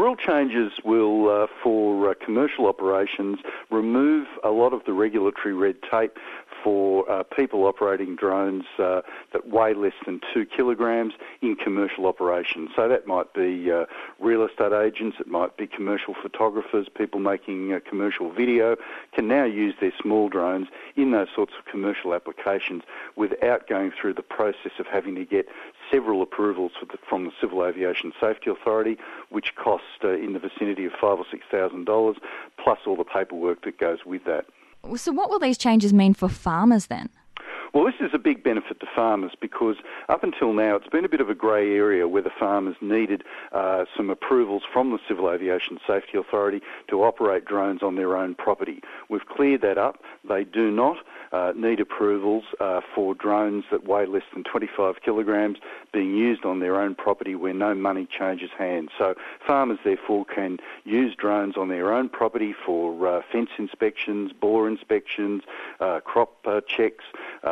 rule changes will, for commercial operations, remove a lot of the regulatory red tape for people operating drones that weigh less than 2 kilograms in commercial operations. So that might be real estate agents, it might be commercial photographers, people making commercial video, can now use their small drones in those sorts of commercial applications without going through the process of having to get several approvals from the Civil Aviation Safety Authority, which cost in the vicinity of $5,000 or $6,000, plus all the paperwork that goes with that. So what will these changes mean for farmers then? Well, this is a big benefit to farmers because up until now it's been a bit of a grey area where the farmers needed some approvals from the Civil Aviation Safety Authority to operate drones on their own property. We've cleared that up. They do not need approvals for drones that weigh less than 25 kilograms being used on their own property where no money changes hands. So farmers therefore can use drones on their own property for fence inspections, bore inspections, crop checks,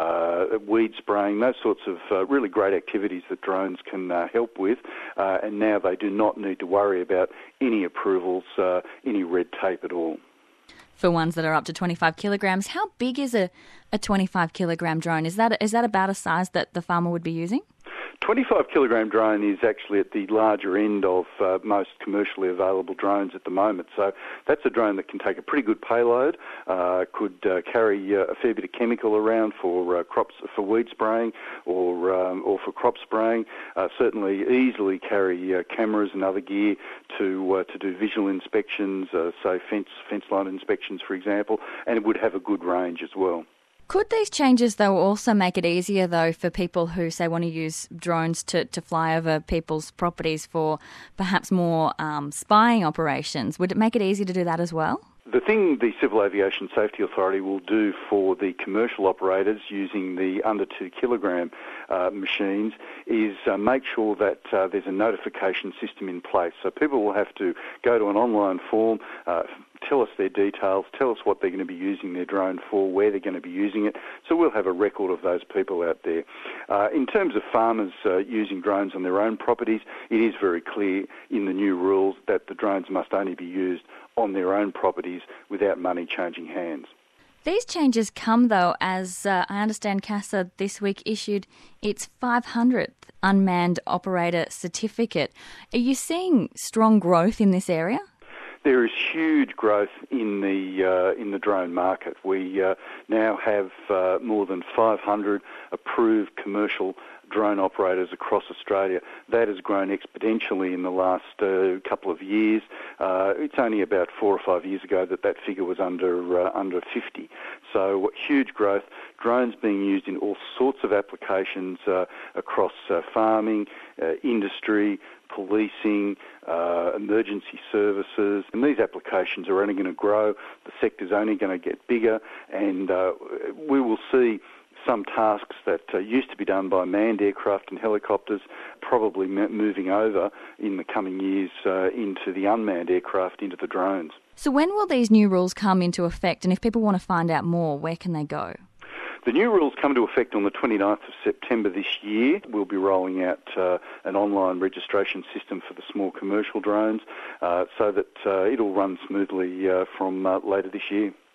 weed spraying, those sorts of really great activities that drones can help with, and now they do not need to worry about any approvals, any red tape at all. For ones that are up to 25 kilograms, how big is a 25 kilogram drone? Is that about a size that the farmer would be using? 25 kilogram drone is actually at the larger end of most commercially available drones at the moment. So that's a drone that can take a pretty good payload, could carry a fair bit of chemical around for crops, for weed spraying or for crop spraying. Certainly easily carry cameras and other gear to do visual inspections, say fence line inspections, for example, and it would have a good range as well. Could these changes, though, also make it easier, though, for people who, say, want to use drones to fly over people's properties for perhaps more spying operations? Would it make it easier to do that as well? The thing the Civil Aviation Safety Authority will do for the commercial operators using the under 2 kilogram machines is make sure that there's a notification system in place. So people will have to go to an online form, tell us their details, tell us what they're going to be using their drone for, where they're going to be using it. So we'll have a record of those people out there. In terms of farmers using drones on their own properties, it is very clear in the new rules that the drones must only be used on their own properties without money changing hands. These changes come, though, as I understand CASA this week issued its 500th unmanned operator certificate. Are you seeing strong growth in this area? There is huge growth in the drone market. We now have more than 500 approved commercial drone operators across Australia. That has grown exponentially in the last couple of years. It's only about 4 or 5 years ago that figure was under 50. So huge growth. Drones being used in all sorts of applications across farming, industry, policing, emergency services, and these applications are only going to grow. The sector's only going to get bigger, and we will see some tasks that used to be done by manned aircraft and helicopters probably moving over in the coming years into the unmanned aircraft, into the drones. So when will these new rules come into effect, and if people want to find out more, where can they go? The new rules come into effect on the 29th of September this year. We'll be rolling out an online registration system for the small commercial drones so that it'll run smoothly from later this year.